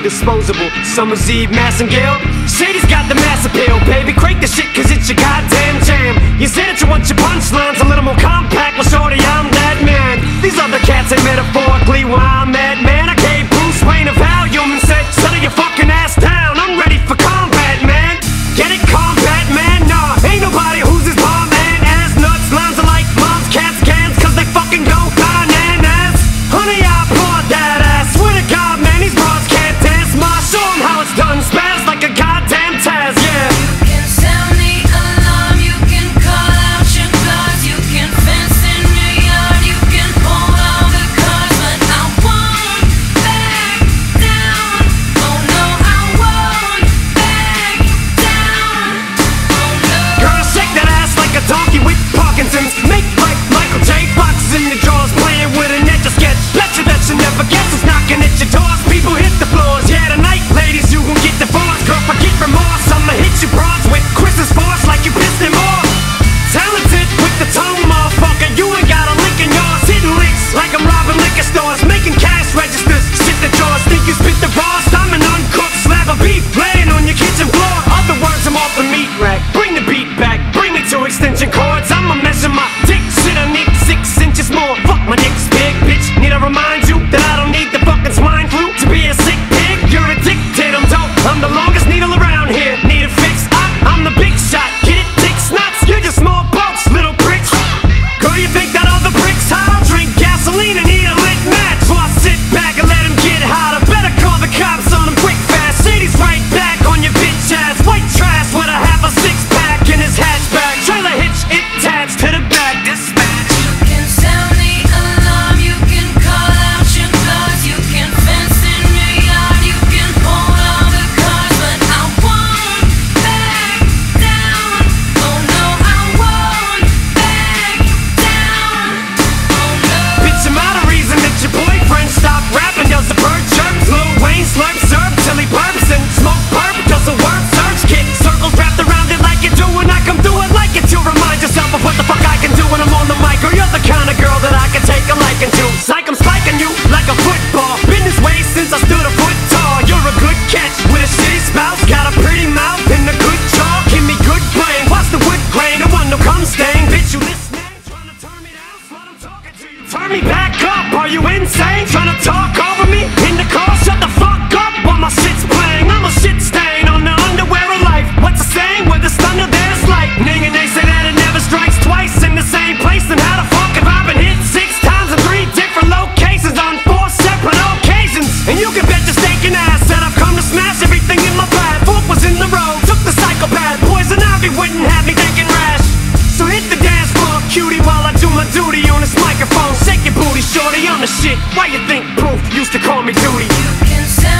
disposable. Summer's Eve, Massengale. Shady's got the mass appeal, baby. Crank the shit, cause it's your goddamn jam. You say that you want your punchlines a little more compact. Well, shorty, I'm that man. These other cats ain't metaphorically where I'm at, man. I gave Bruce Wayne a Valium and said, settle your fucking ass down. I'm ready for combat, man. Get it, combat, man? Nah, ain't nobody who's his bomb, man. Ass nuts, lines are like moms, cats, cans, cause they fucking go bananas. Honey, I applaud that ass. Swear to God, man, these bras can't dance. Ma, show 'em how it's done. Spaz like a goddamn Taz, yeah. You can sound the alarm, you can call out your guards, you can fence in your yard, you can hold all the cards, but I won't back down. Oh no, I won't back down. Oh no. Girl, shake that ass like a donkey with Parkinson's. Make like Michael J. Boxes in the drawers, playing with an etch a sketch. Bet you that you never guess who's knocking at your doors. People hit the floors, yeah, tonight, ladies, you gon' get divorced. Girl, forget remorse, I'ma hit you broads with Chris's force like you pissed him off. Talented with the tone, motherfucker, you ain't got a lick in yours. Hitting licks like I'm robbing liquor stores, making cash registers, shit the drawers. Think you spit the boss? I'm an uncooked slab of beef laying on your kitchen floor. Other words, I'm off the meat rack. Bring the beat back, bring me to extension cords. I'ma measure my dick, shit, I need 6 inches more. Fuck, my dick's big, bitch. Need I remind you that I don't need the fucking swine flu to be a sick pig? You're addicted, I'm dope. I'm the longest needle around here. Need a fix? I'm the big shot. Get it, dick snuts? You're just small boats, little pricks. Girl, you think that other bricks hot? I'll drink gasoline and eat a lit match. So I sit back and let him get hotter. Better call the cops on him quick fast. Shady's right back on your bitch ass. White trash with a half a six-pack in his hatchback. Trailer hitch attached to the back. Dispatch. You can sound the alarm, you can call out your guards, you can fence in your yard, you can hold all the cards, but I won't back down. Oh no, I won't back down. Oh no. Bitch, am I the reason that your boyfriend stopped rapping? Does the bird chirp? Lil Wayne slurp syrup till he burps and smoke perp. Does the word search kick circles wrapped around it like you do when I come through it like it to remind yourself of what the fuck I can do when I'm on the mic. Or you're the kind of girl that I can take a liking to. Psych, I'm spiking you like a football. Been this way since I stood a foot tall. You're a good catch with a shitty spouse. Got a pretty mouth and a good jaw. Give me good brain. Watch the wood grain. I want no cum stain. Bitch, you listening? Trying to turn me down? Slut, I'm talking to you. Turn me back up. Are you insane? Trying to talk over me in the car? Shut the fuck up while my shit's playing. I'm a shit stain on the underwear of life. What's the saying? Where there's thunder, there's lightning. And they say that it never strikes twice in the same place. Then how the fuck have I been hit 6 times in 3 different locations on 4 separate occasions? And you can bet your stinking ass that I've come to smash everything in my path. Fork was in the road, took the psychopath. Poison ivy wouldn't have me thinking rash. So hit the dance floor, cutie, while I do my duty on this microphone. Shake your booty, shorty, I'm the shit. Why you think Proof used to call me Duty? You can sound